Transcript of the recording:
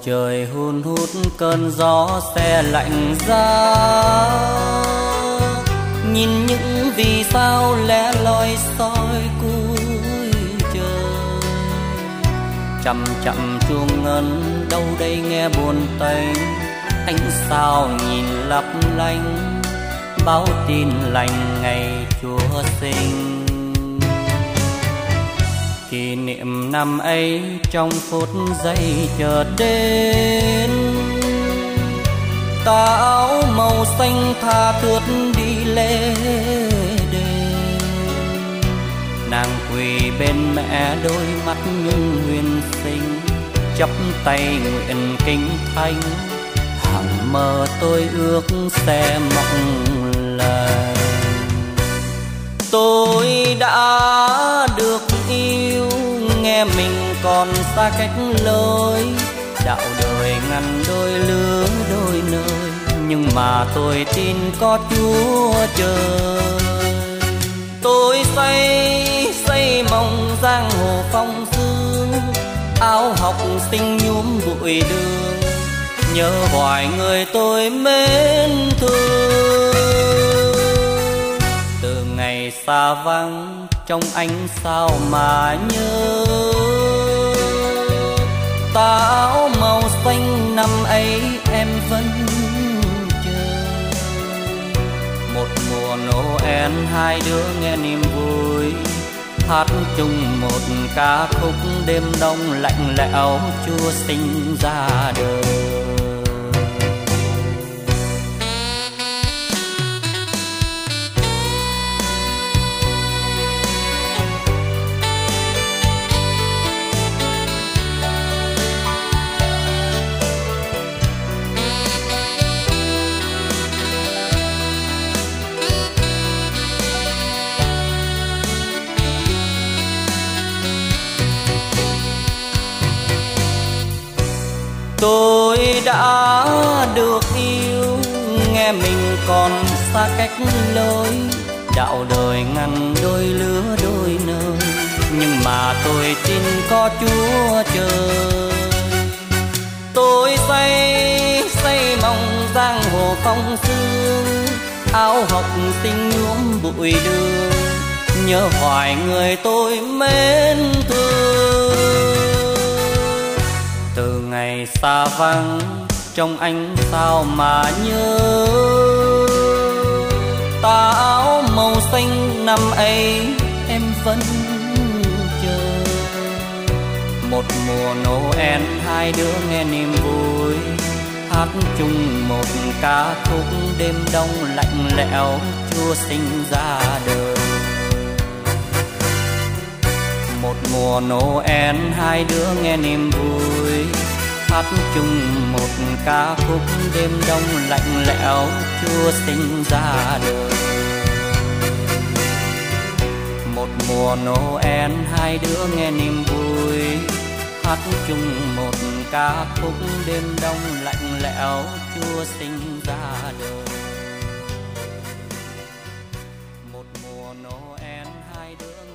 trời hun hút cơn gió se lạnh giá, nhìn những vì sao lẻ loi soi cuối trời. Chậm chậm chuông ngân đâu đây nghe buồn tênh, ánh sao nhìn lấp lánh báo tin lành ngày Chúa sinh. Kỷ niệm năm ấy trong phút giây chợt đến, tà áo màu xanh tha thướt đi lê đêm. Nàng quỳ bên mẹ đôi mắt nhung huyền sinh, chắp tay nguyện kính thánh, hằng mơ tôi ước sẽ mộng lành. Tôi đã được yêu, nghe mình còn xa cách lối, đạo đời ngăn đôi lứa đôi nơi, nhưng mà tôi tin có Chúa trời. Tôi xây mộng giang hồ phong sương, áo học sinh nhuốm bụi đường, nhớ hoài người tôi mến thương. Từ ngày xa vắng trong ánh sao mà nhớ, tà áo màu xanh năm ấy em vẫn chờ. Một mùa Noel hai đứa nghe niềm vui, hát chung một ca khúc đêm đông lạnh lẽo Chúa sinh ra đời. Tôi đã được yêu, nghe mình còn xa cách lối, đạo đời ngăn đôi lứa đôi nơi, nhưng mà tôi tin có Chúa trời. Tôi xây mộng giang hồ phong sương, áo học sinh nhuốm bụi đường, nhớ hoài người tôi mến thương. Từ ngày xa vắng trong ánh sao mà nhớ, tà áo màu xanh năm ấy em vẫn chờ. Một mùa Noel hai đứa nghe niềm vui, hát chung một ca khúc đêm đông lạnh lẽo Chúa sinh ra đời. Một mùa Noel hai đứa nghe niềm vui, hát chung một ca khúc đêm đông lạnh lẽo Chúa sinh ra đời. Một mùa Noel hai đứa nghe niềm vui, hát chung một ca khúc đêm đông lạnh lẽo Chúa sinh ra đời. Một mùa Noel hai đứa